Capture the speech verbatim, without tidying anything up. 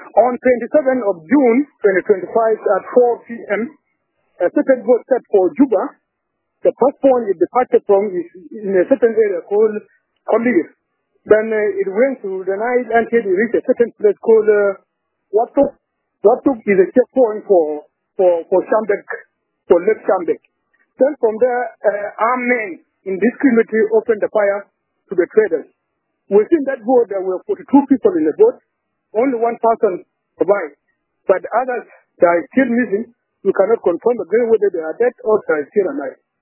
On twenty-seventh of June twenty twenty-five at four p m, a certain boat set for Juba. The first point it departed from is in a certain area called Kolir. Then uh, it went through the night until it reached a certain place called uh, Watuk. Watuk is a checkpoint for for for Shambek, for Lake Shambek. Then from there, uh, armed men indiscriminately opened the fire to the traders. Within that boat, there were forty-two people in the boat. Only one person survived, but others they are still missing. We cannot confirm again whether they are dead or they are still alive.